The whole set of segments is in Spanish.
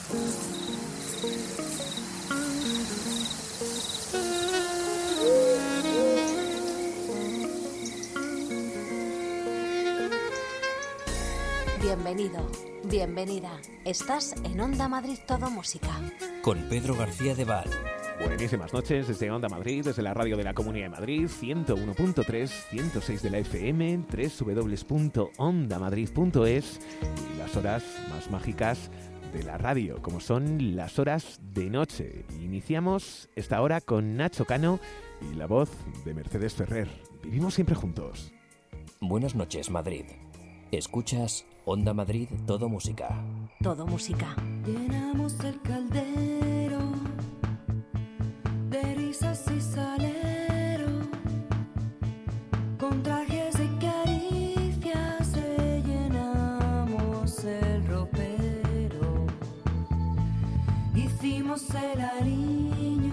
Bienvenido, bienvenida. Estás en Onda Madrid Todo Música. Con Pedro García de Val. Buenísimas noches desde Onda Madrid, desde la radio de la Comunidad de Madrid, 101.3, 106 de la FM, www.ondamadrid.es y las horas más mágicas de la radio, como son las horas de noche. Iniciamos esta hora con Nacho Cano y la voz de Mercedes Ferrer. Vivimos siempre juntos. Buenas noches, Madrid. Escuchas Onda Madrid Todo Música. Todo música. Llenamos el caldero de risas y salero, con trajes de caricias rellenamos el ropero. Hicimos el aliño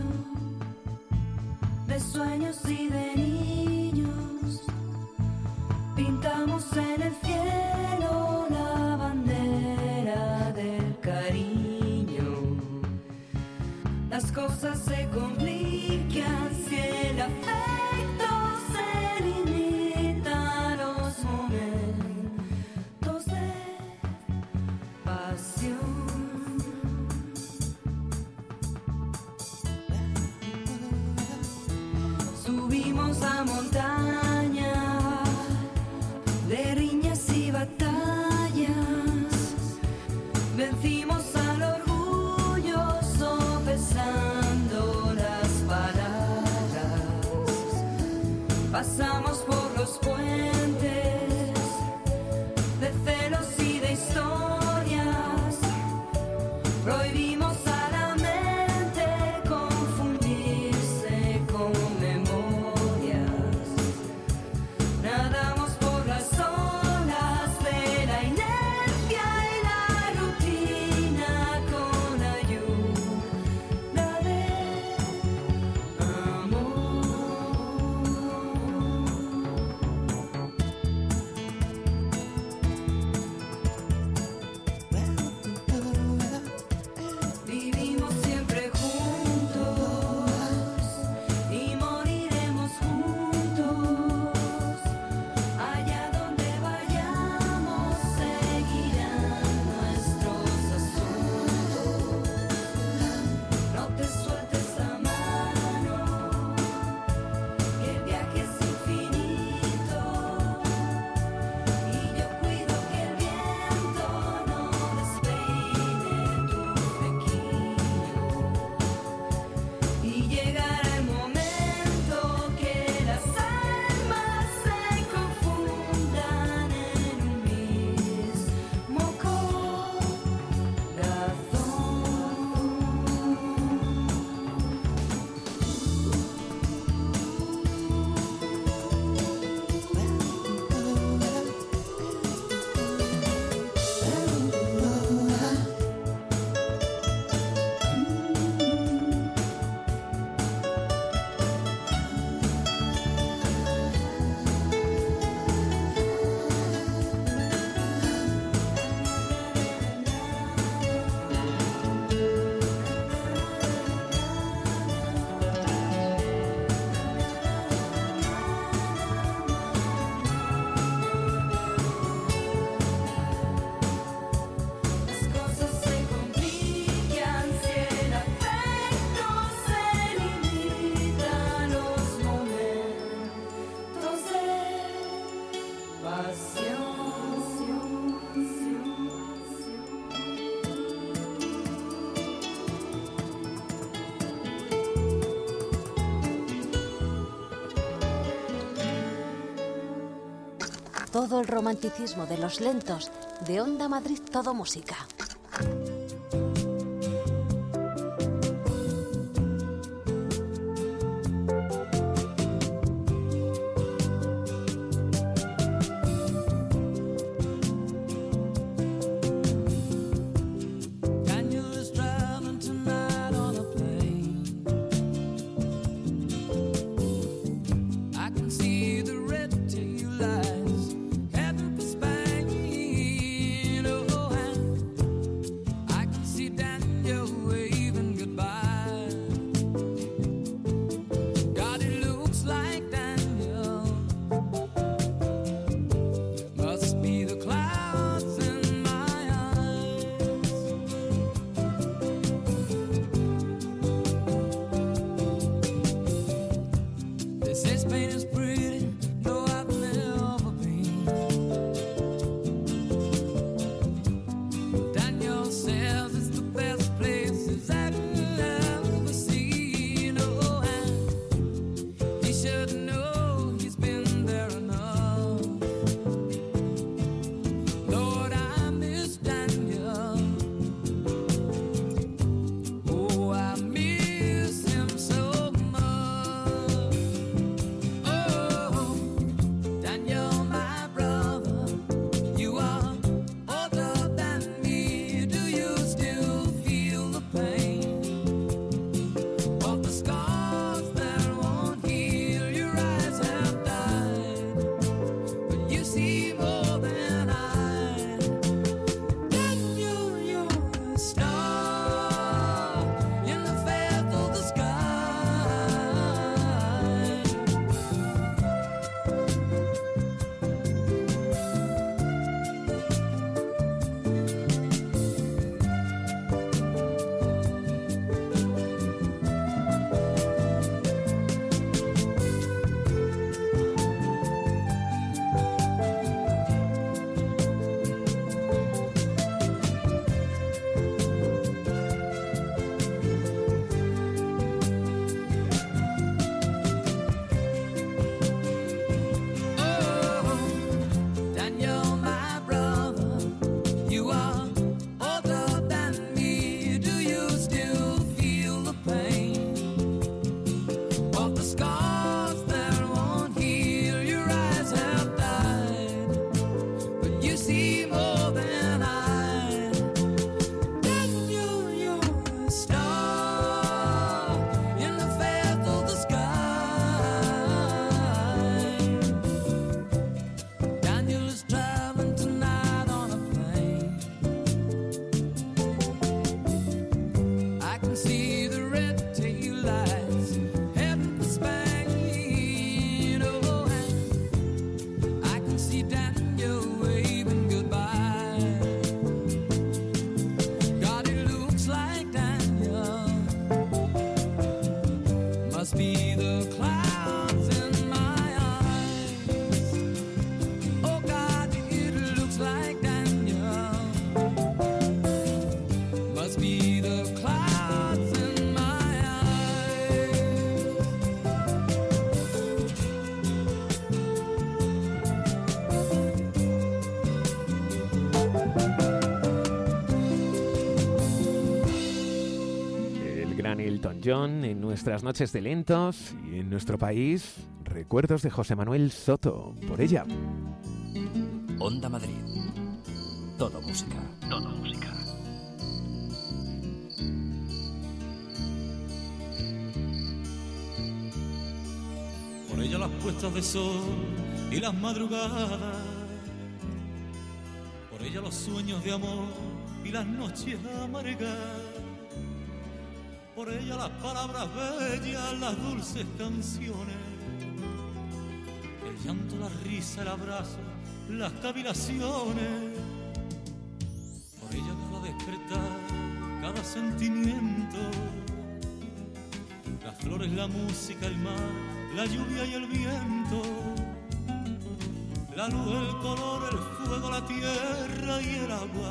de sueños y de niños, pintamos en el cielo la bandera del cariño. Las cosas se complican si el afecto se limita a los momentos de pasión. Subimos la montaña de riñas y batallas, vencimos al orgullo sopesando las palabras, pasamos por los puentes de celos y de historias, prohibimos a la mente confundirse con memorias, nadamos por las olas de la inercia y la rutina con ayuda de amor. Vivimos siempre juntos y moriremos juntos. Allá donde vayamos seguirán nuestros asuntos. No te sueltes la mano, que el viaje es infinito, y yo cuido que el viento no despeine tu flequillo. Y llegará el momento que las almas se confundan en un mismo Las cosas se complican si el afecto se limita a los momentos de pasión. Todo el romanticismo de los lentos de Onda Madrid Todo Música. gran Elton John, en nuestras noches de lentos y en nuestro país, recuerdos de José Manuel Soto, por ella. Onda Madrid. Todo música. Todo música. Por ella las puestas de sol y las madrugadas, por ella los sueños de amor y las noches amargas, por ella las palabras bellas, las dulces canciones, el llanto, la risa, el abrazo, las cavilaciones, por ella cada despertar, cada sentimiento, las flores, la música, el mar, la lluvia y el viento, la luz, el color, el fuego, la tierra y el agua,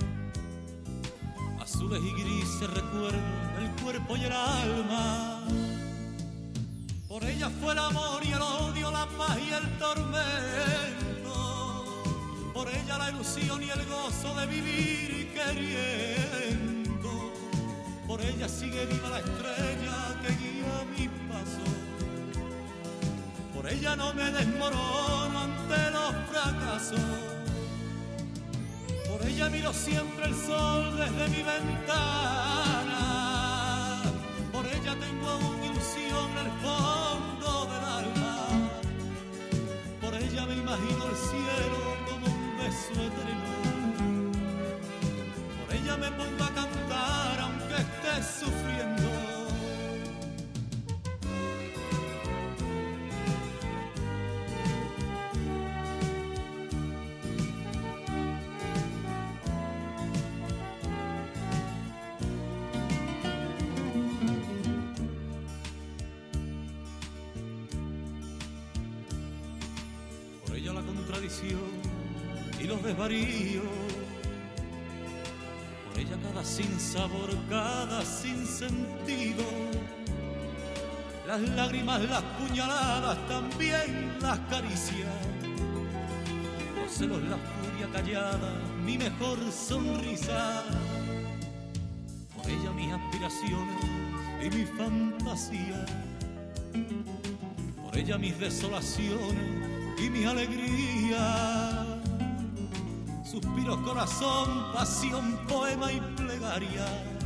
azules y grises recuerdos, el cuerpo y el alma. Por ella fue el amor y el odio, la paz y el tormento, por ella la ilusión y el gozo de vivir queriendo, por ella sigue viva la estrella que guía mi paso. Por ella no me desmorono ante los fracasos. Por ella miro siempre el sol desde mi ventana. Por ella tengo aún ilusión en el fondo del alma. Por ella me imagino el cielo como un beso eterno. Por ella me pongo a cantar aunque esté sufriendo. Y los desvaríos, por ella cada sinsabor, cada sinsentido, las lágrimas, las puñaladas, también las caricias, los celos, la furia callada, mi mejor sonrisa, por ella mis aspiraciones y mi fantasía, por ella mis desolaciones y mi alegría, suspiros, corazón, pasión, poema y plegaria,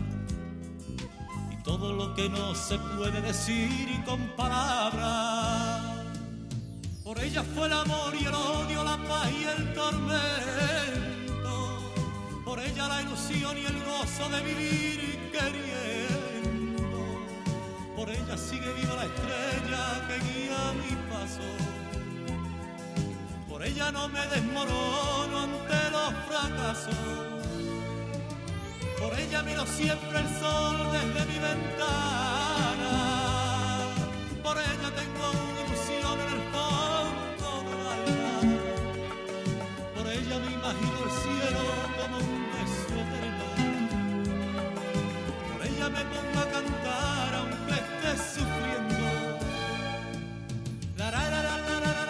y todo lo que no se puede decir y con palabras. Por ella fue el amor y el odio, la paz y el tormento, por ella la ilusión y el gozo de vivir queriendo, por ella sigue viva la estrella que guía mi paso. Por ella no me desmorono ante los fracasos. Por ella miro siempre el sol desde mi ventana. Por ella tengo una ilusión en el fondo del alma. Por ella me imagino el cielo como un beso eterno. Por ella me pongo a cantar aunque esté sufriendo. La, la, la, la, la, la, la.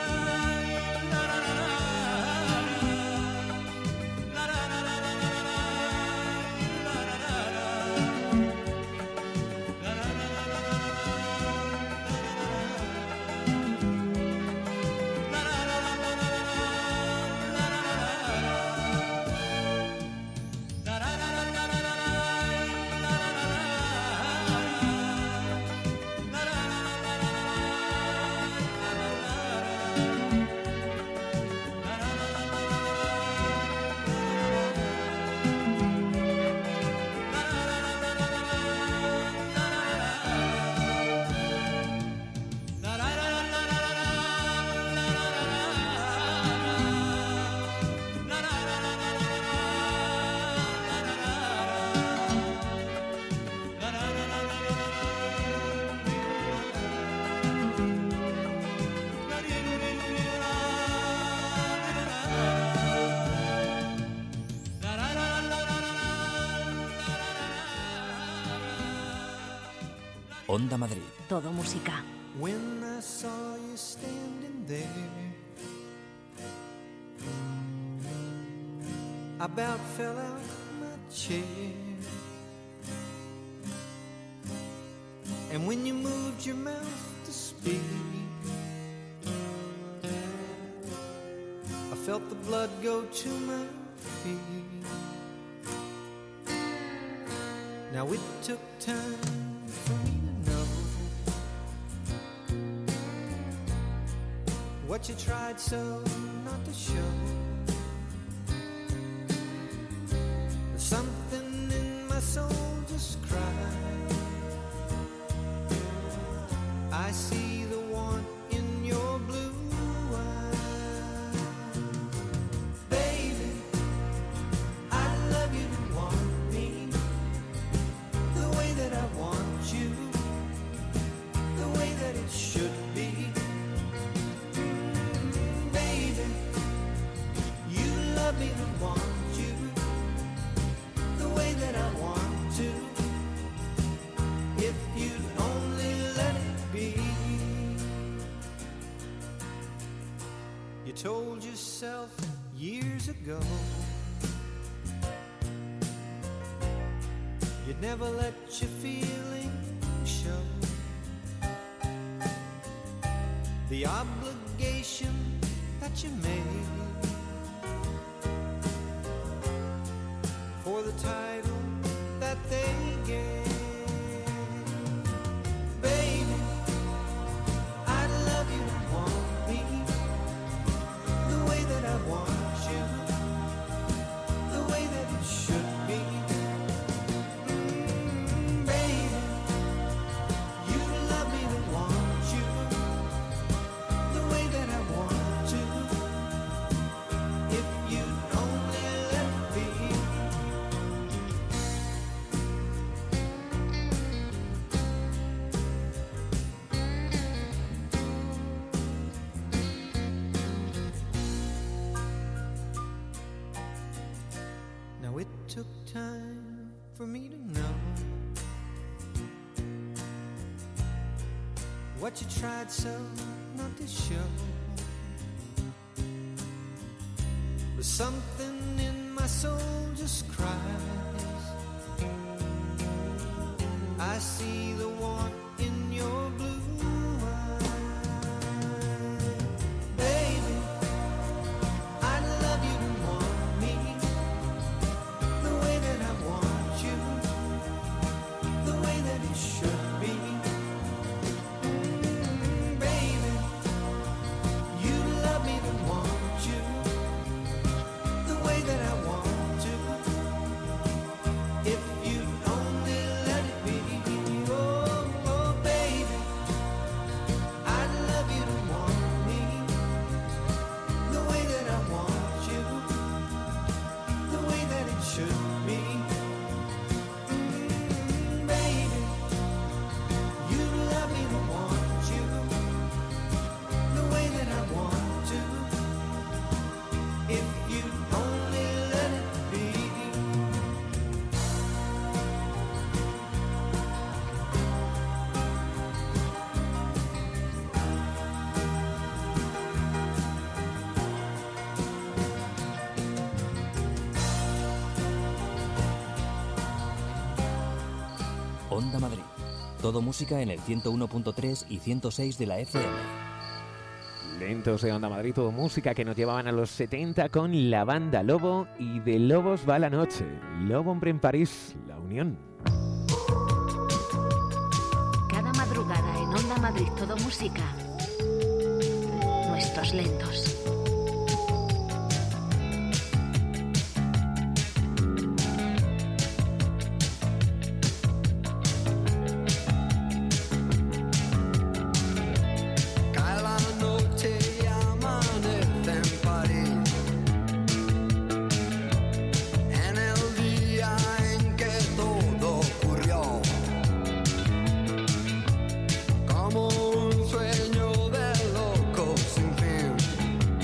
Onda Madrid. Todo música. When I saw you standing there, I about fell out my chair. And when you moved your mouth to speak, I felt the blood go to my feet. Now it took time for me to know what you tried so not to show. There's something in my soul just cried. I see the want in your blue eyes. Baby, I love you to want me the way that I want you, the way that it should be. Baby, you love me to want you the way that I want to. If you'd only let it be. You told yourself years ago you'd never let your feelings show. The obligation that you made for the title that they gave. Baby, I love you and want me the way that I want you, the way that it should be. Baby, you love me to want you the way that I want to. If you'd only let it be. Now it took time for me to know what you tried so not to show. But something in my soul just cries. I see the want in your blue eyes. Baby, I love you to want me the way that I want you, the way that it should be. Baby, you love me to want you the way that I want to. If you only let it be. Oh, oh, baby, I love you to want me the way that I want you, the way that it should be. Baby, you love me to want you the way that I want to. If you only let it be. Onda Madrid. Todo música en el 101.3 y 106 de la FM. Lentos de Onda Madrid, todo música que nos llevaban a los 70 con la banda Lobo y de Lobos va la noche. Lobo Hombre en París, La Unión. Cada madrugada en Onda Madrid todo música. Nuestros lentos. Cae la noche y amanece en París. En el día en que todo ocurrió, como un sueño de loco sin fin.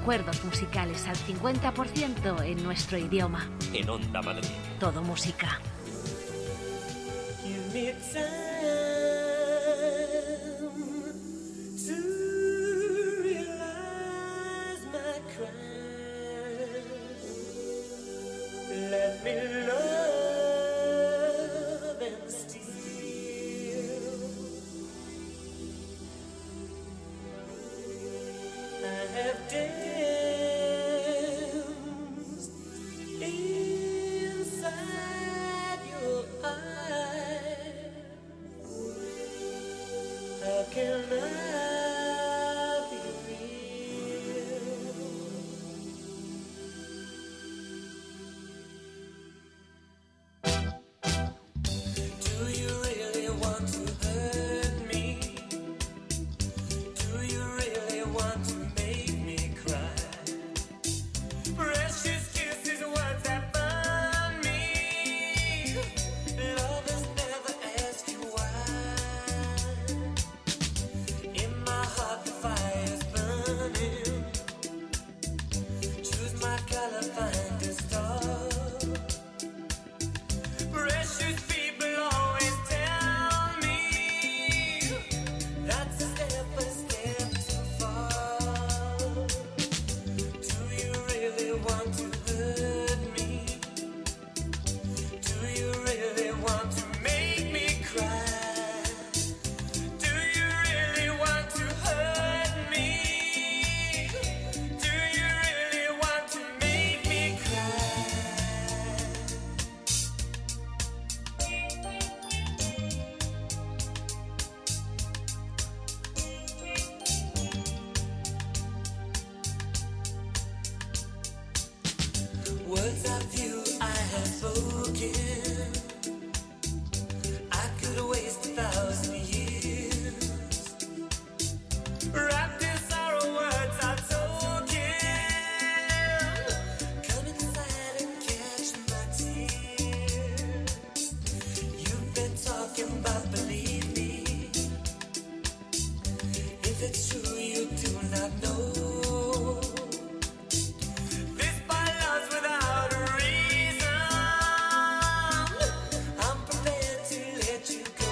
recuerdos musicales al 50% en nuestro idioma. En Onda Madrid. Todo música. Give me time to realize my crime. Let me love and steal. I have danced inside your eyes. How can I be real? Do you really want to hurt me? Do you really want to make me cry? Precious kisses, words that burn me. Lovers never ask you why. In my heart the fire's burning. Choose my color, find a star. Precious people always tell me that's a step too far. Do you really want to hurt me? Do you really want to make me cry? Do you really want to hurt me? Do you really want to make me cry? Words of you I have spoken. I could waste 1,000 years. Wrapped in sorrow, words are token. Come inside and catch my tears. You've been talking, but believe me, if it's true you do not know. This by love's without a reason. I'm prepared to let you go.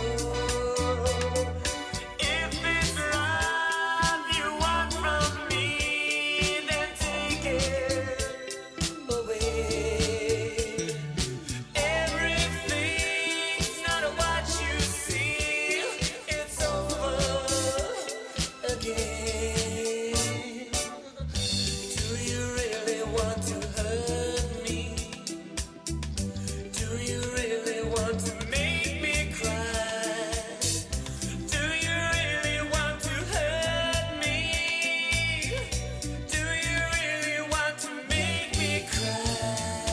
If it's love you want from me, then take it away. Everything's not what you see. It's over again. Do you really want to hurt me? Do you really want to make me cry? Do you really want to hurt me? Do you really want to make me cry?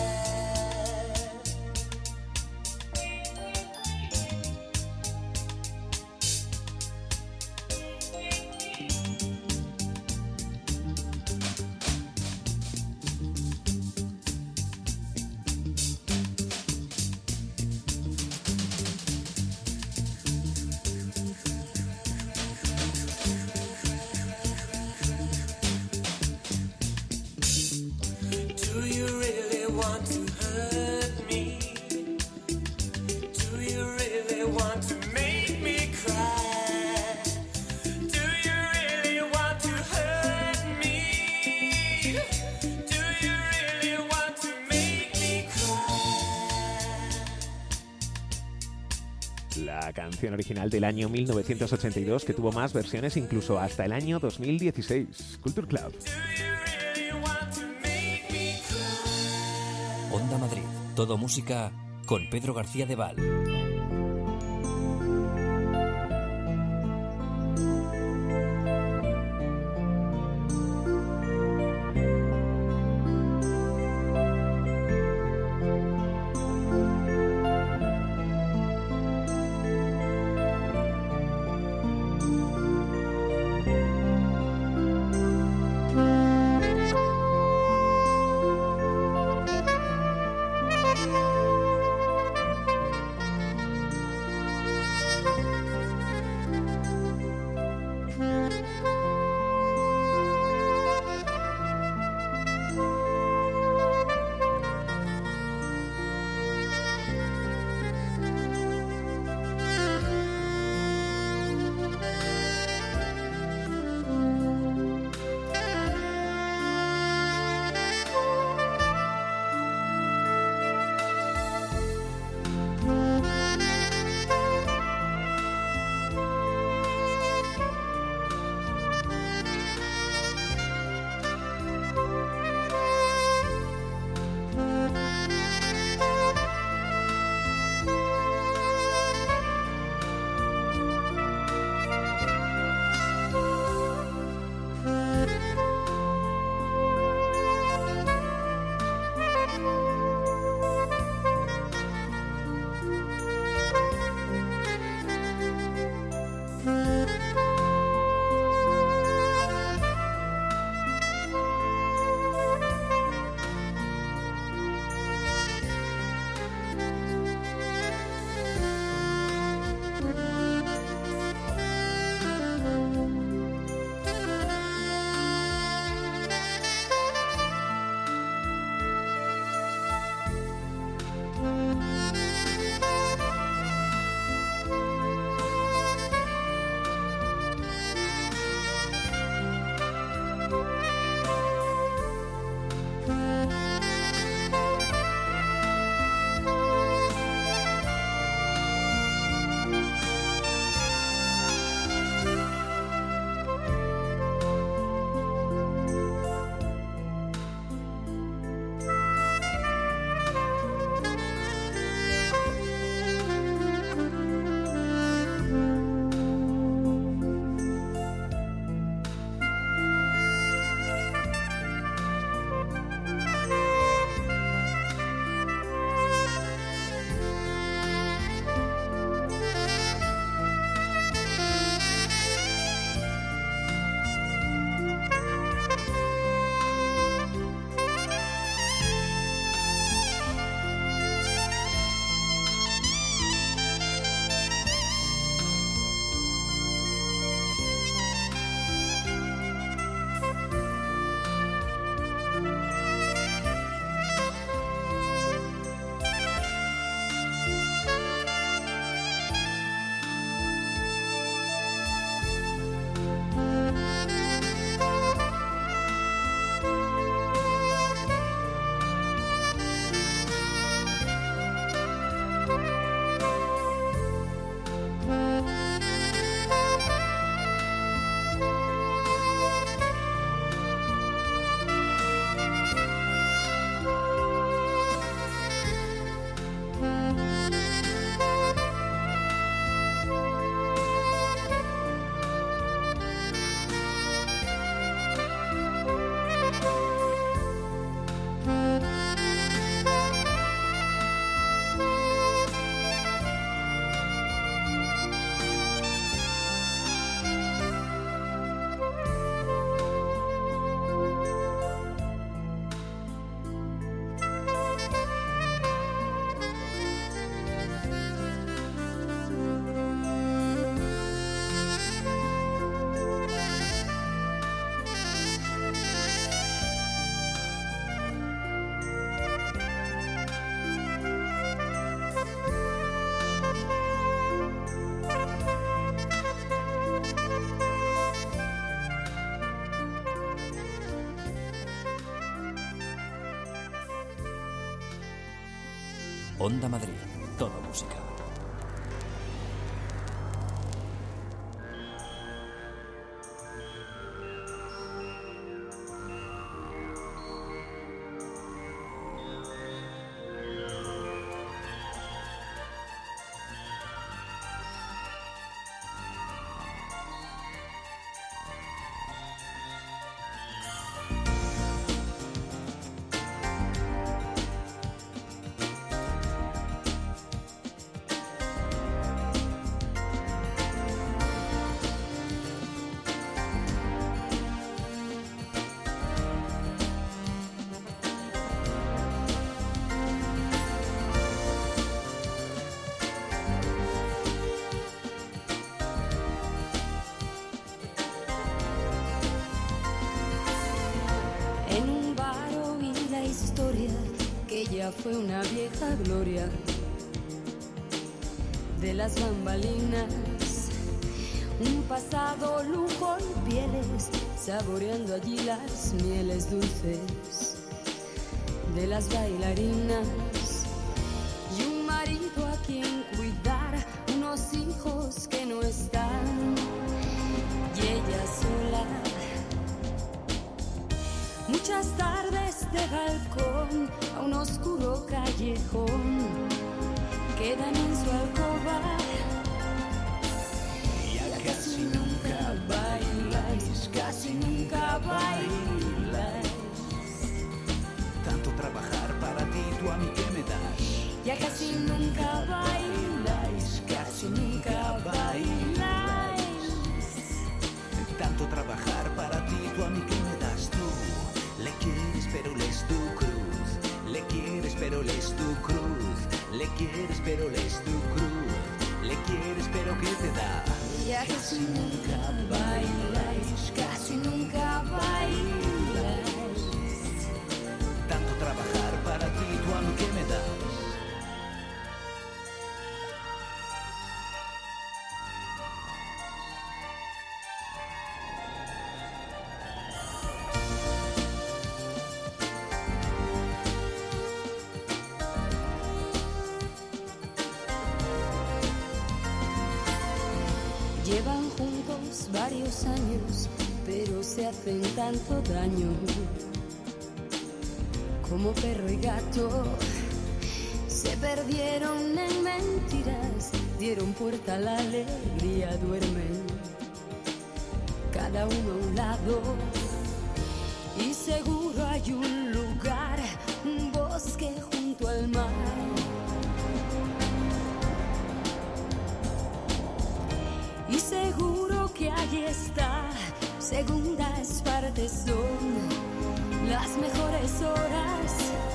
Do you really want to hurt me? Do you really want to make me cry? Do you really want to hurt me? Do you really want to make me cry? La canción original del año 1982 que tuvo más versiones incluso hasta el año 2016. Culture Club. Do you really want to make me cry? Onda Madrid. Todo música con Pedro García de Val. Onda Madrid, todo música. En un bar oí la historia que ya fue una vieja gloria de las bambalinas, un pasado lujo y pieles, saboreando allí las mieles dulces de las bailarinas, y un marido a quien cuidar, unos hijos que no están, y ella sola. Muchas tardes de balcón a un oscuro callejón quedan en su alcoba. Ya casi nunca bailáis, casi nunca bailáis. Tanto trabajar para ti, tú a mí que me das. Ya casi nunca bailáis, casi nunca bailáis. Tanto trabajar para ti, tú a mí que me das tú. Le quieres pero les tu cruz. Le quieres pero les tu cruz. Le quieres pero les tu cruz. Le quieres pero ¿qué te da? Ya casi nunca bailáis, casi nunca bailáis. Tanto trabajar para ti, tú a mí que me das. Llevan juntos varios años, pero se hacen tanto daño. Como perro y gato, se perdieron en mentiras, dieron puerta a la alegría, duermen cada uno a un lado. Y seguro hay un lugar, un bosque junto al mar. Y seguro que allí está, segundas partes son las mejores horas.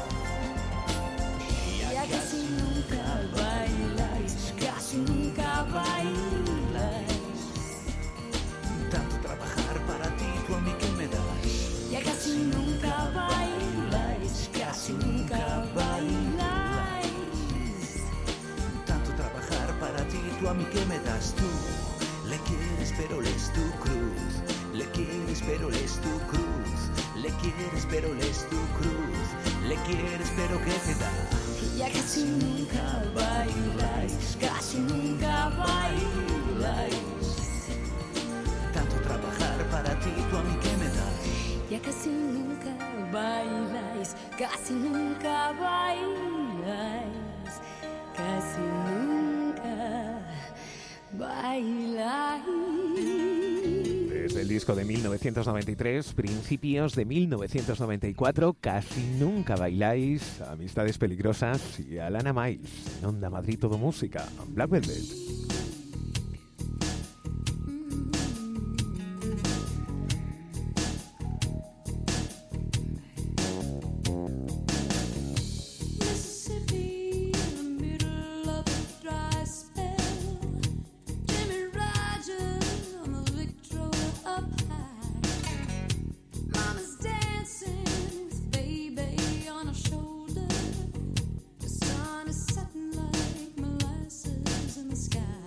Ya casi nunca bailáis, casi nunca bailáis. Tanto trabajar para ti, tú a mí que me das. Ya casi nunca bailáis, casi nunca bailáis. Tanto trabajar para ti, tú a mí que me das tú. Le quieres pero les tu cruz. Le quieres pero les tu cruz. Le quieres pero les tu cruz. Le quieres pero ¿qué te da? Ya casi nunca bailáis, casi nunca bailáis. Tanto trabajar para ti, tú a mí que me das. Ya casi nunca bailáis, casi nunca bailáis, casi nunca bailáis. Desde el disco de 1993, principios de 1994, Casi nunca bailáis, Amistades peligrosas y Alana Miles, en Onda Madrid Todo Música, Black Velvet. Mississippi in the middle of a dry spell. Jimmy Rogers on the Victrola up high. Mama's dancing, his baby on her shoulder. The sun is setting like molasses in the sky.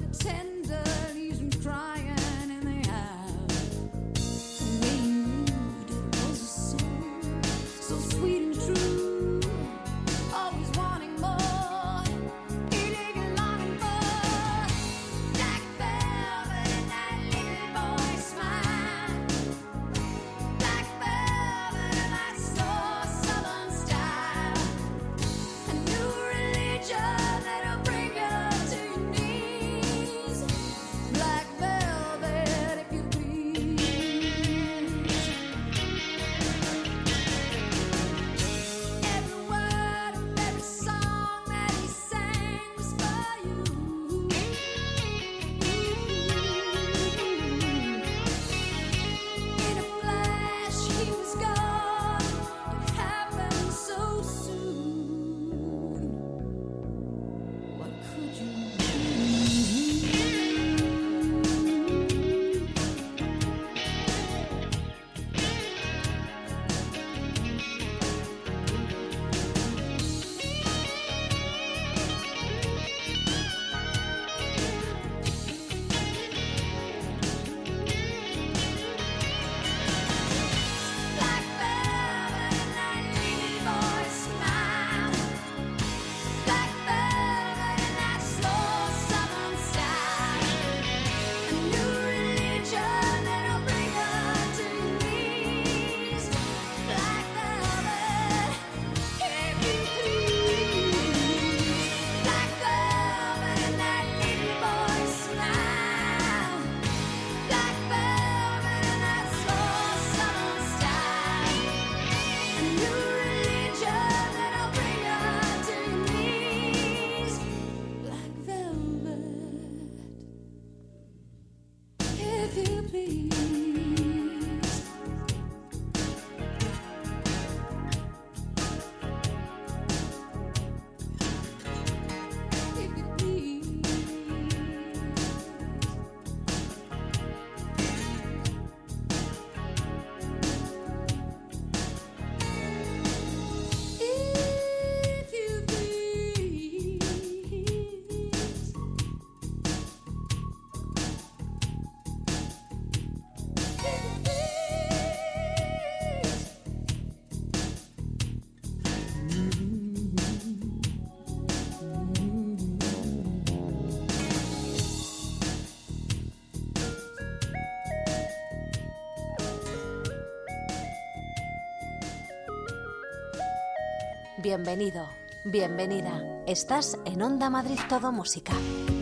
Bienvenido, bienvenida. Estás en Onda Madrid Todo Música.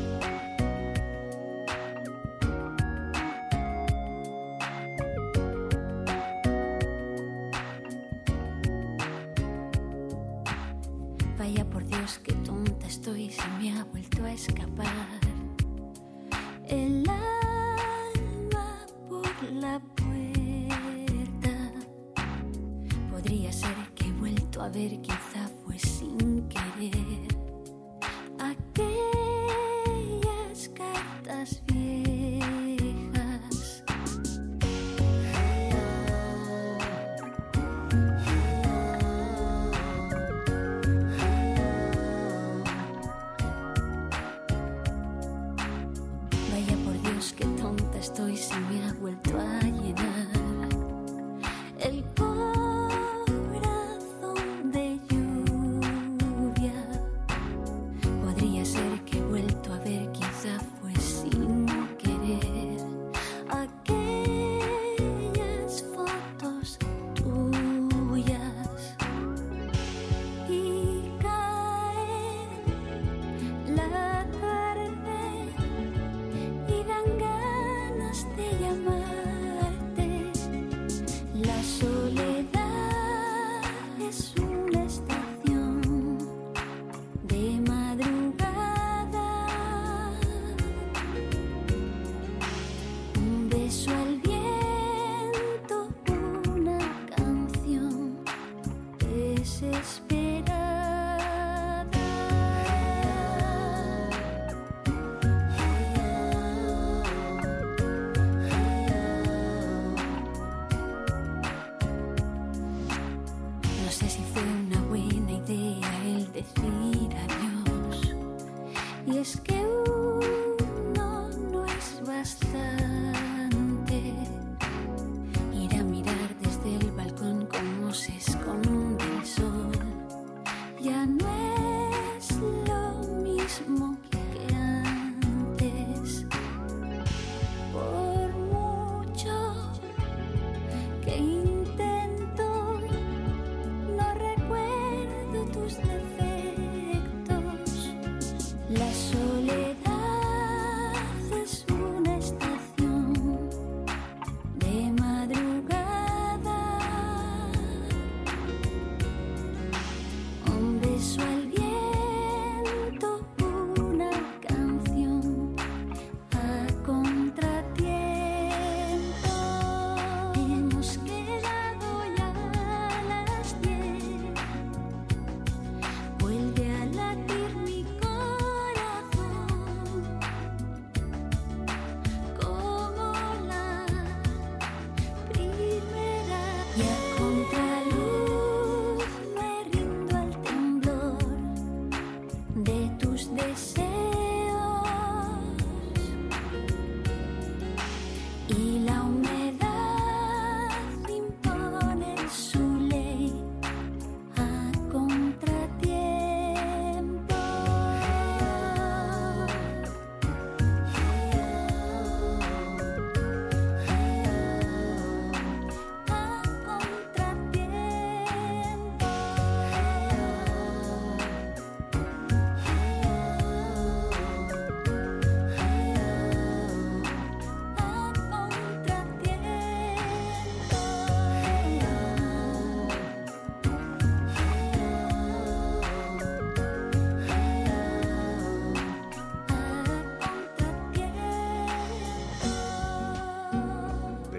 Vaya por Dios, qué tonta estoy, se me ha vuelto a escapar el alma por la puerta. Podría ser que he vuelto a ver, quizá fue sin querer, aquellas cartas viejas. Vaya por Dios, qué tonta estoy, se me ha vuelto a llenar el corazón de lluvia. Podría ser que he vuelto a ver, quizá fue sin querer, aquellas fotos tuyas. Y cae la tarde y dan ganas de llamarte. La soledad es una estación de madrugada. Un beso al viento, una canción desesperada. No sé si fue una buena idea el decir adiós. Y es que uno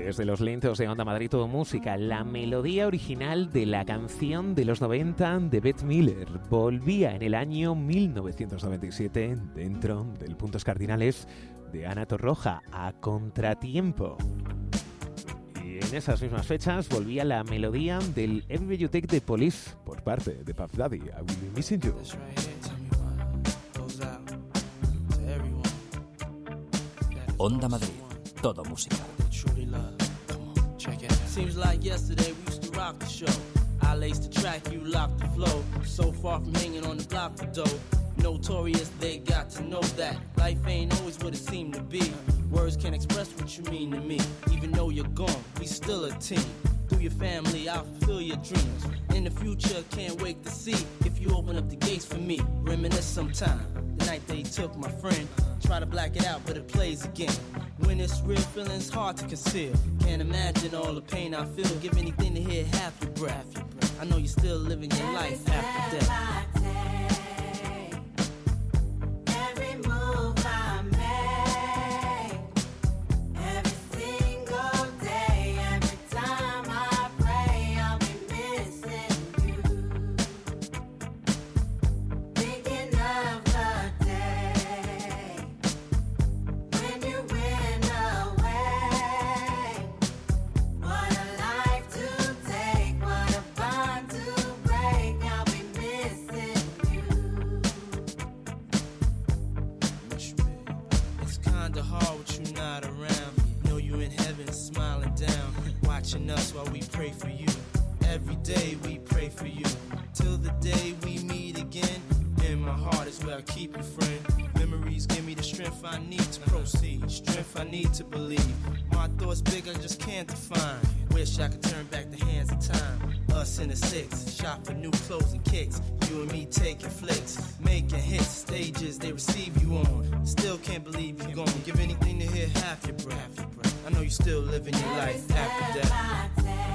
Desde los lentos de Onda Madrid Todo Música, la melodía original de la canción de los 90 de Bette Miller volvía en el año 1997 dentro del Puntos Cardinales de Ana Torroja, A Contratiempo. Y en esas mismas fechas volvía la melodía del Everywhere You Take de Police por parte de Puff Daddy, I Will Be Missing You. Onda Madrid, todo música. Seems like yesterday we used to rock the show. I laced the track, you locked the flow. So far from hanging on the block for dough. Notorious, they got to know that life ain't always what it seemed to be. Words can't express what you mean to me. Even though you're gone, we still a team. Through your family, I'll fulfill your dreams. In the future, can't wait to see if you open up the gates for me. Reminisce sometime. The night they took my friend. Try to black it out, but it plays again. When it's real, feeling's hard to conceal. Can't imagine all the pain I feel. Give anything to hear half your breath. I know you're still living your life after death. Us while we pray for you. Every day we pray for you. Till the day we meet again. In my heart is where I keep you, friend. Memories give me the strength I need to proceed. Strength I need to believe. My thoughts big, I just can't define. Wish I could turn back the hands of time. Us in the six, shop for new clothes and kicks. You and me taking flicks, making hits. Stages they receive you on. Still can't believe you're gone. Give anything to hear half your breath. I know you're still living your life after death.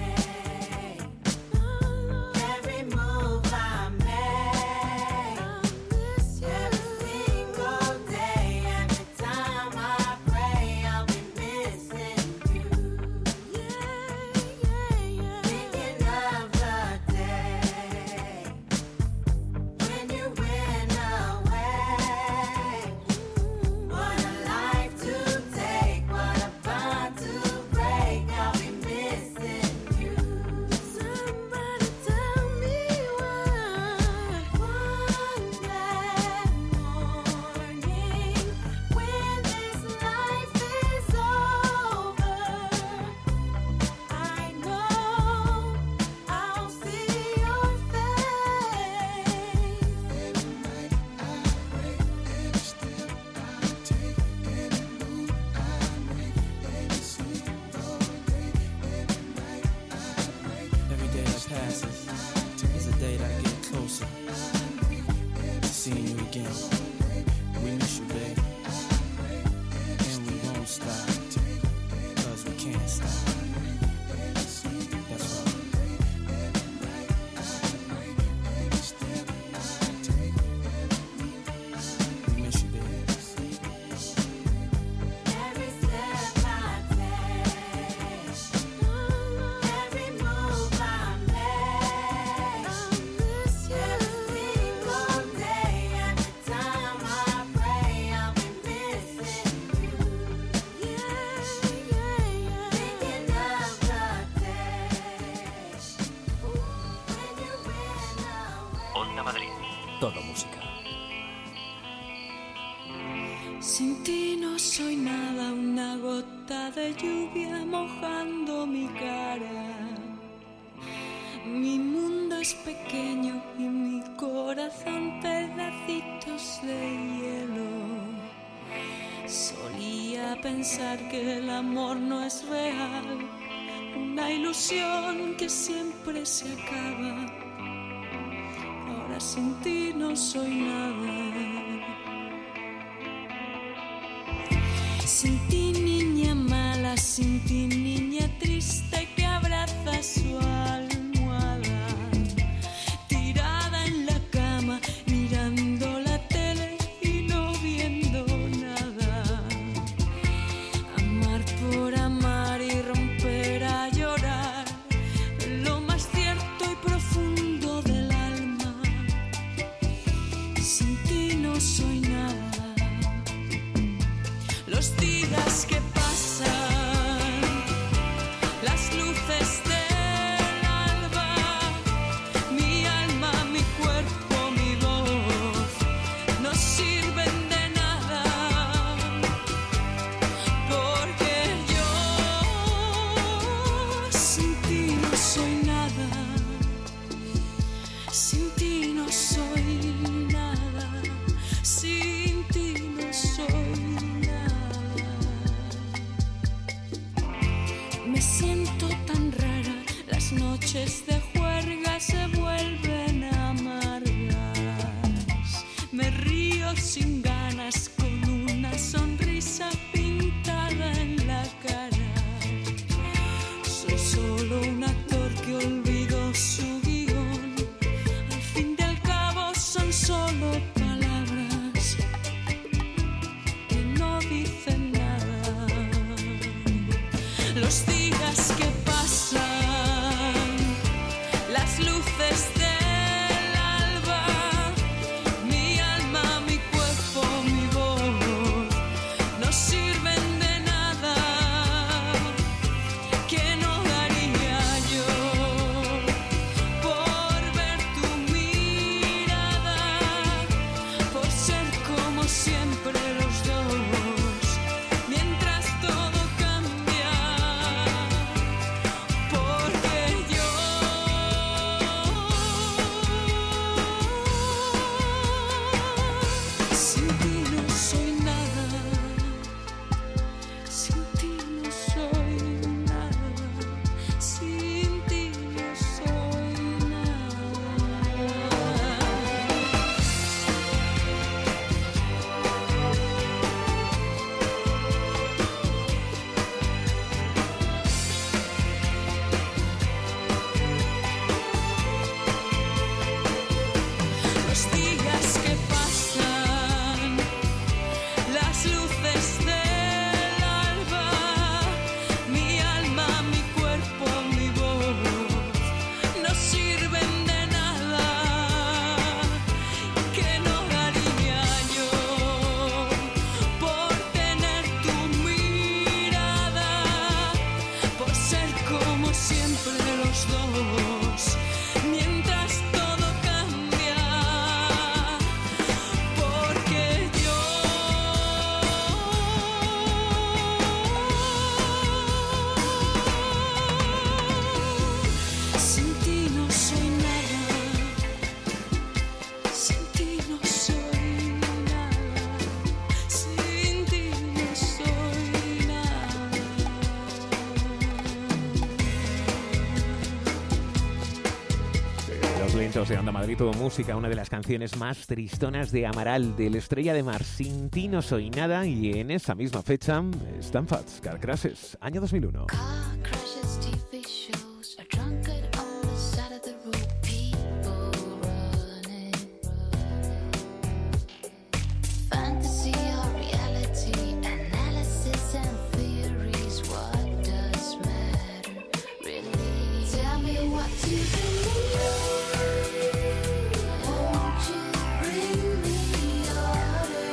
Todo música. Sin ti no soy nada, una gota de lluvia mojando mi cara. Mi mundo es pequeño y mi corazón pedacitos de hielo. Solía pensar que el amor no es real, una ilusión que siempre se acaba. Ahora sin ti no soy nada. Sin ti niña mala, sin ti niña triste que abraza su almohada, tirada en la cama mirando la tele y no viendo nada. Amar por amar y romper Los días que pasan, las luces del alba, mi alma, mi cuerpo, mi voz, no sirven de nada, porque yo sin ti no soy nada, sin ti no soy nada, sin ti no soy nada. Me siento tan rara, las noches de juerga se vuelven amargas. Me río sin ganas con una sonrisa pintada en la cara. Soy solo un actor que olvidó su guión. Al fin y al cabo son solo palabras que no dicen nada. Los días que pasan, las luces del alba, mi alma, mi cuerpo, mi voz, no sirven de nada, que no daría yo por ver tu mirada, por ser como siempre los dos, mientras todo cambia, porque yo sin ti no soy nada, sin ti no soy nada, sin ti no soy nada. Los días que pasan, las luces del alba, mi alma, mi cuerpo, mi voz, no sirven de nada, que no daría yo por tener tu mirada, por ser como siempre los dos, mientras todo cambia, porque yo sin ti no soy nada, sin ti no soy nada, sin ti no soy nada. Los lentos de Onda Madrid, todo música, una de las canciones más tristonas de Amaral, del Estrella de Mar, Sin ti no soy nada, y en esa misma fecha, Stanford's Car Crashes, año 2001. Car crashes, TV shows, a drunkard on the side of the road, people running. Fantasy or reality, analysis and theories, what does matter really? Tell me what you believe. Won't you bring me order?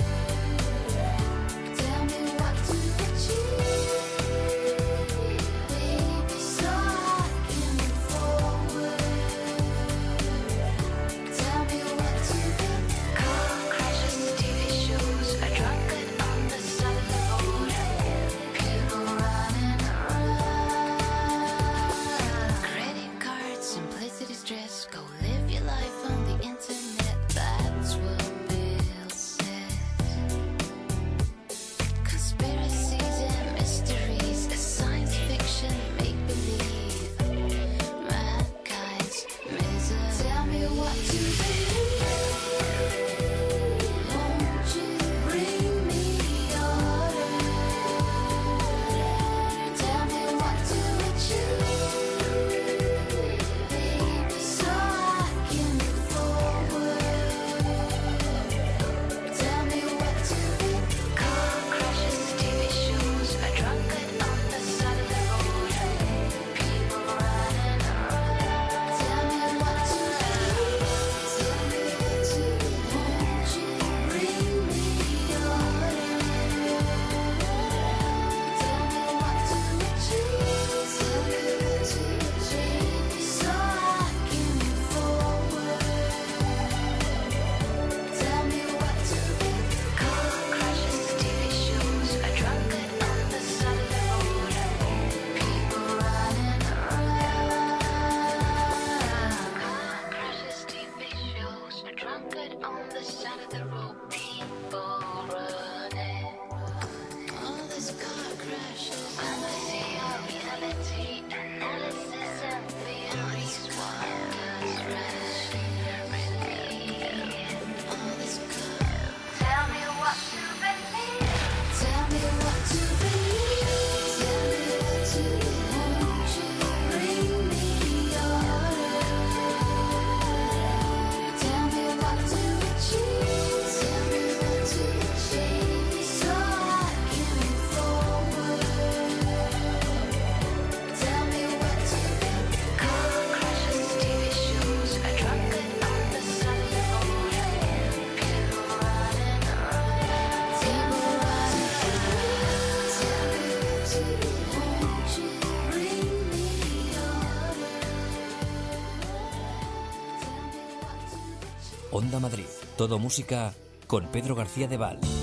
Tell me what to achieve. Onda Madrid. Todo música con Pedro García de Val.